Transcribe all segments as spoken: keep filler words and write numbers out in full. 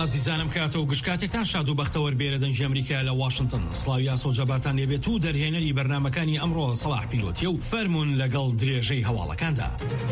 ئازیزانم کاتە و گشتکاتێکتان شاد و بەختەوەر بێرەدەنجی ئەمریکا لە واشنگتن. سڵاوی ئاسۆجەبارتان لێبێت و دەرهێنەری بەرنامەکانی ئەمڕۆ سەلاح پیلۆتیە و فەرمونون لەگەڵ درێژەی هەواڵەکاندا.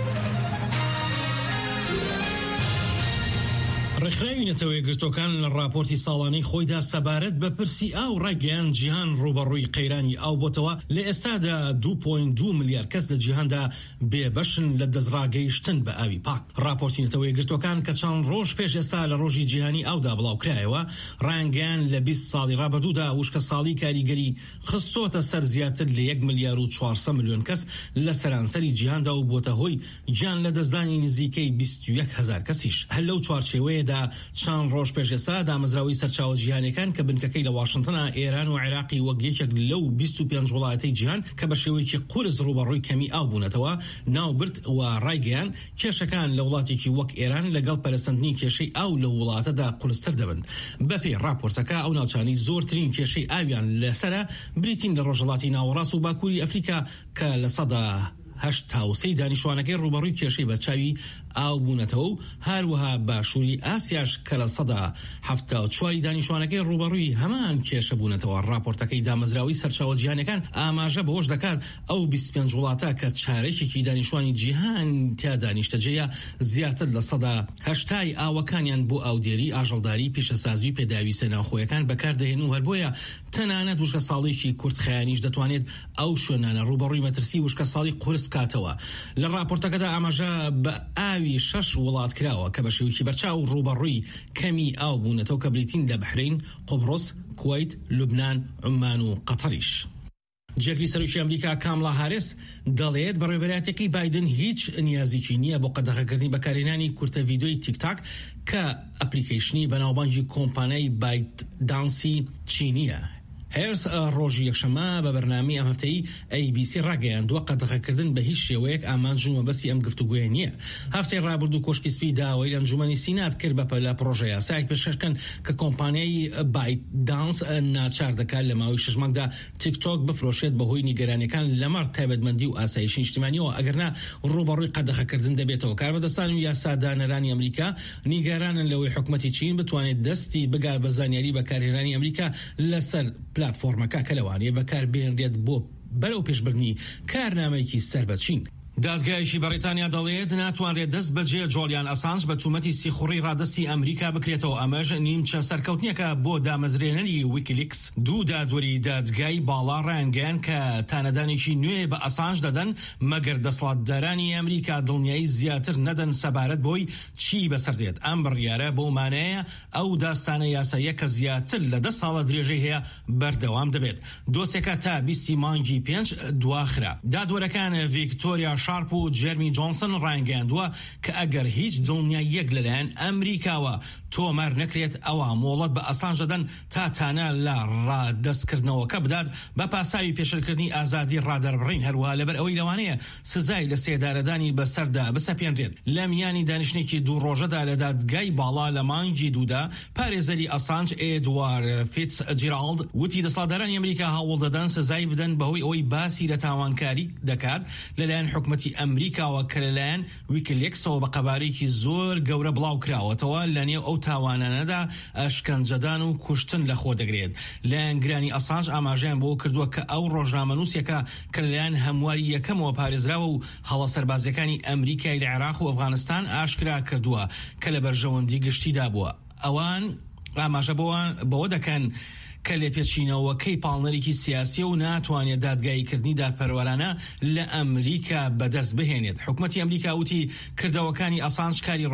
ڕێکخراوی نەتەوەی گرتوەکان لە راپۆرتی ساڵانەی خۆیدا سەبارەت بە پرسی ئاو ڕێگەیان جیهان ڕوبەڕووی قەیرانی ئاو بۆتەوە. لە ئێستادا دوو پۆینت دوو ملیار کەس لە جیهاندا بێبەشن لە دەزڕاگەیشتن بە ئاوی پاک. راپۆرتی نەتەوەی گرتوەکان کە چەند ڕۆژ پێش ئێستا لە ڕۆژی جیهانی ئاودا بڵاوکرایەوە ڕانگەیان لە بیست ساڵی ڕابردوودا وشکە ساڵی کاریگەری خستۆتە سەر زیاتر لە یەک ملیار و چوارسە ملیۆن کەس لە سەرانسەری جیهاندا و بۆتە هۆی گیان لە دەستدانی نزیکەی بیست و یەک هەزار کەسیش. هەر لەو چوارچێوەیەدا چەند ڕۆژ پێش ئێستا دامەزراوی سەرچاوە جیهانیەکان کە بنکەکەی لە واشنگتنە ئێران و عێراقی وەک یەکێک لەو بیست و پێنج وڵاتەی جیهان کە بە شێوەیەکی قورس ڕوبەڕووی کەمی ئاو بوونەتەوە ناوبرد و ڕایگەیان کێشەکان لە وڵاتێکی وەک ئێران لەگەڵ پەرەسەندنی کێشەی ئاو لە وڵاتەدا قورستر دەبن. بەپێی راپۆرتەکە ئەو ناوچانی زۆرترین کێشەی ئاویان لەسرە بریتین لە ڕۆژهەڵاتی ناوەڕاست و باکووری ئەفریقا کە لە سەدا هەشتا و سێ دانیشتوانەکەی ڕوبەڕووی کێشەی بەرچاوی ئاو بوونەتەوە و هەروەها باشووری ئاسیاش کە لە سەدا هەفتا و چواری دانیشتوانەکەی ڕوبەڕووی هەمان کێشە بوونەتەوە. راپۆرتەکەی دامەزراوی سەرچاوە جیهانیەکان ئاماژە بەهۆش دەکات ئەو بیست و پێنج وڵاتە کە چارەکێکی دانیشتوانی جیهان تیا دانیشتەجێیە زیاتر لە سەدا هەشتای ئاوەکانیان بۆ ئاودێری ئاژەڵداری پیشەسازی و پێداوی سەرناوخۆیەکان بەکاردەهێن و هەر بۆیە تەنانەت وشکە ساڵێکی کورتخایانیش دەتوانێت ئەو شوێنانە ڕوبەڕووی مەترسی وشکە ساڵی قورس کاتەوە. لە راپۆرتەکەدا ئاماژە بە ئاوی شەش وڵات کراوە کە بە شێوەیەکی بەرچاو ڕوبەڕووی کەمی ئاو بوونەتەوە کە بریتین لە بەحرین، قوبڕس، کوێیت، لوبنان، عومان و قەتەریش. جێگری سەرۆکی ئەمریکا کاملا هاریس دەڵێت بەڕێوەبەراتێکی بایدن هیچ نیازێکی نییە بۆ قەدەغەکردنی بەکارهێنانی کورتە ڤیدیۆی تیکتاک کە ئەپلیکیشنی بەناوبانگی کۆمپانیای بایت دانسی چینیە. هێرس ڕۆژی یەکشەمە بە بەرنامەی ئەم هەفتەی ئەی بی سی ڕاگەیاندووە قەدەغەکردن بە هیچ شێوەیەک ئامانج و مەبەستی ئەم گفتوگویە نییە. هەفتەی ڕابردوو کۆشکی سپی داوای لە ئەنجومەنی سینات کرد بە پەلا پرۆژە یاسایەک پێشکەشکەن کە کۆمپانیای بایت دانس ناچار دەکات لە ماوەی شەش مانگدا تیکتۆک بفرۆشێت بەهۆی نیگەرانیەکان لەمەڕ تایبەتمەندی و ئاسایشی نیشتیمانیەوە ئەگەرنا ڕوبەڕووی قەدەغەکردن دەبێتەوە. کاربەدەستان و یاسادانەرانی ئەمریکا نیگەرانن لەوەی حکومەتی چین بتوانێت دەستی بگات بە زانیاری بەکارهێنانی ئەمریکا لەسەر پلاتفۆرمەکە کە لەوانەیە بەکار بێنرێت بۆ بەرەو پێشبردننی کارنامەیەکی سەربەچین. دادگایشی بەریتانیا دەڵێت ناتوانرێت دەست بەجێ جۆلیان ئەسانج بە تومەتی سیخوڕی ڕادستی ئەمریکا بکرێتەوە. ئەمەش نیمچە سەرکەوتنیەکە بۆ دامەزرێنەری ویکیلیکس. دوو دادوەری دادگای باڵا ڕایانگەیان کە تانەدانێکی نوێ بە ئەسانج دەدەن مەگەر دەسەڵاتدارانی ئەمریکا دڵنیایی زیاتر نەدەن سەبارەت بۆی چی بەسەردێت. ئەم بڕیارە بۆ مانەیە ئەو داستانە یاساییە کە زیاتر لە دە ساڵە درێژەی هەیە بەردەوام دەبێت. دۆسێکە تا بیستی مانگی پێنج دواخرا. دادوەرەکان ڤیکتۆریا شارپ و جێرمی جۆنسن ڕایانگەیاندووە کە ئەگەر هیچ دڵنیاییەک لەلایەن ئەمریکاوە تۆمار نەکرێت ئەوە مۆڵەت بە ئەسانج دەدەن تا تانە لە ڕادەستکردنەوەکە بدات بە پاساوی پێشەرکردنی ئازادی ڕادەربڕین. هەروەها لەبەر ئەوەی لەوانەیە سزای لە سێدارەدانی بەسەردا بسەپێنرێت. لە میانی دانیشتێکی دوو ڕۆژەدا لە دادگای باڵا لە مانگی دوودا پارێزەری ئەسانج ئێدوار فیتس جیرالد وتی دەسەڵاتدارانی ئەمریکا هەوڵ دەدەن سزای بدەن بەهۆی ئەوەی باسی لە تاوانکاری دەکات لەلایەن حکومەتی ئەمریکاوە کە لەلایەن ویکیلیکسەوە بە قەبارەیەکی زۆر گەورە بڵاو کراوەتەوە لە نێو ئەو تاوانانەدا ئەشکەنجەدان و کوشتن لە خۆ دەگرێت. لایەنگرانی ئەسانج ئاماژەیان بۆ کردووە کە ئەو ڕۆژنامەنووسێکە کە لەلایەن هەمواری یەکەمەوە پارێزراوە و هەڵە سەربازیەکانی ئەمریکای لە عێراق و ئەفغانستان ئاشکرا کردووە کە لە بەرژەوەندی گشتیدا بووە. ئەوان ئاماژە بەوە دەکەن کە لێپێچینەوەکەی پاڵنەرێکی سیاسی و ناتوانێت دادگاییکردنی دادپەروەرانە لە ئەمریکا بەدەست بهێنێت. حکومەتی ئەمریکا وتی کردەوەکانی ئەسانج کاری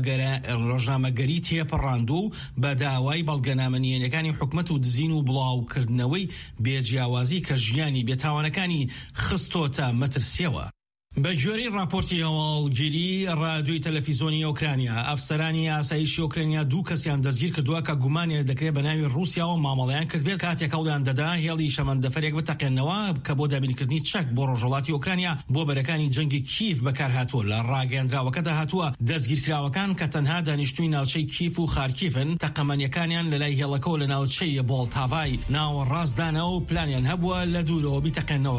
ڕۆژنامەگەری تێپەڕاندوو و بە داوای بەڵگەنامەنیێنەکانی حکومەت و دزین و بڵاوکردنەوەی بێجیاوازی کە ژیانی بێتاوانەکانی خستۆتە مەترسیەوە. بە گوێرەی راپۆرتی هەواڵگیری ڕادیۆی تەلەڤیزۆنی ئۆکرانیا ئەفسەرانی ئاسایشی ئۆکرانیا دوو کەسیان دەستگیر کردووە کە گومانیان دەکرێت بە ناوی رووسیاوە مامەڵەیان کرد بێت کاتێک هەوڵیان دەدا هێڵی شەمەندەفەرێک بتەقێنەوە کە بۆ دابینکردنی چەک بۆ ڕۆژهەڵاتی ئۆکرانیا بۆ بەرەکانی جەنگی کیف بەکار هاتووە. لە ڕاگەیاندراوەکەدا هاتووە دەستگیرکراوەکان کە تەنها دانیشتووی ناوچەی کیف و خارکیفن تەقەمەنیەکانیان لە لای هێڵەکەەوە لە ناوچەی بۆڵتاڤای ناوەڕاستدانەوە و پلانیان هەبووە لە دوورەوە بیتەقێنەوە.